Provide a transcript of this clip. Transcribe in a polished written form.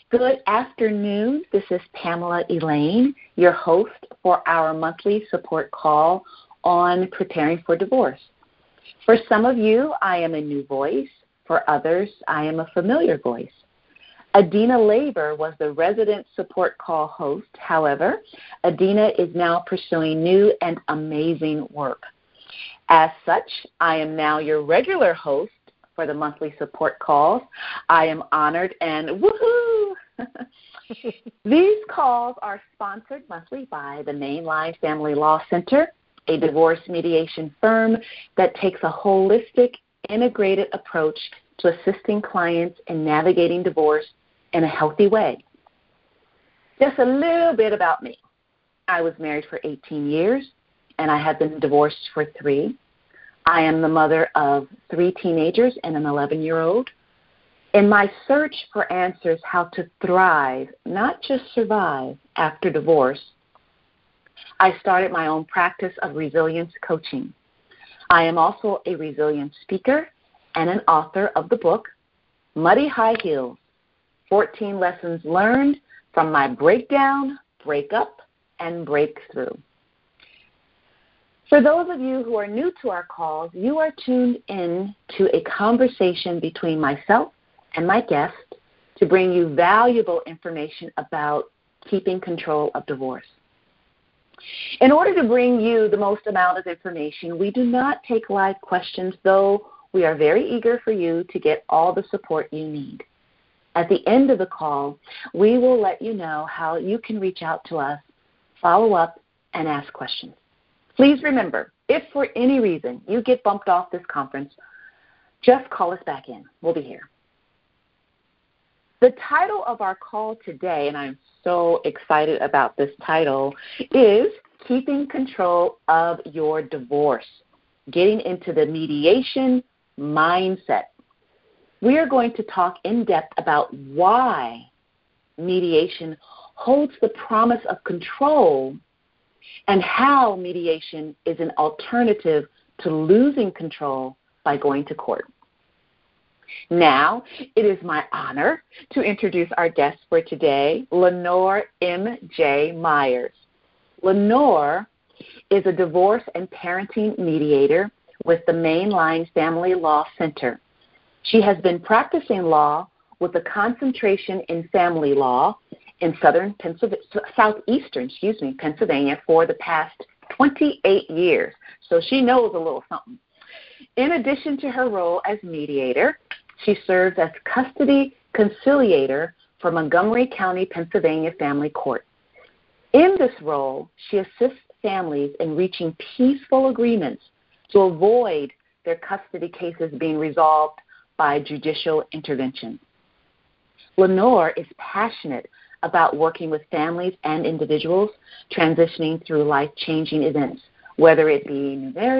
Good afternoon. This is Pamela Elaine, your host for our monthly support call on preparing for divorce. For some of you, I am a new voice. For others, I am a familiar voice. Adina Labor was the resident support call host. However, Adina is now pursuing new and amazing work. As such, I am now your regular host for the monthly support calls. I am honored and woohoo! These calls are sponsored monthly by the Mainline Family Law Center, a divorce mediation firm that takes a holistic, integrated approach to assisting clients in navigating divorce in a healthy way. Just a little bit about me. I was married for 18 years, and I have been divorced for 3. I am the mother of 3 teenagers and an 11-year-old. In my search for answers how to thrive, not just survive, after divorce, I started my own practice of resilience coaching. I am also a resilience speaker and an author of the book, Muddy High Heels, 14 Lessons Learned from My Breakdown, Breakup, and Breakthrough. For those of you who are new to our calls, you are tuned in to a conversation between myself and my guest to bring you valuable information about keeping control of divorce. In order to bring you the most amount of information, we do not take live questions, though we are very eager for you to get all the support you need. At the end of the call, we will let you know how you can reach out to us, follow up, and ask questions. Please remember, if for any reason you get bumped off this conference, just call us back in. We'll be here. The title of our call today, and I'm so excited about this title, is Keeping Control of Your Divorce, getting into the mediation mindset. We are going to talk in depth about why mediation holds the promise of control and how mediation is an alternative to losing control by going to court. Now, it is my honor to introduce our guest for today, Lenore M.J. Myers. Lenore is a divorce and parenting mediator with the Mainline Family Law Center. She has been practicing law with a concentration in family law in southeastern Pennsylvania for the past 28 years. So she knows a little something. In addition to her role as mediator, she serves as custody conciliator for Montgomery County, Pennsylvania Family Court. In this role, she assists families in reaching peaceful agreements to avoid their custody cases being resolved by judicial intervention. Lenore is passionate about working with families and individuals transitioning through life-changing events, whether it be new marriage,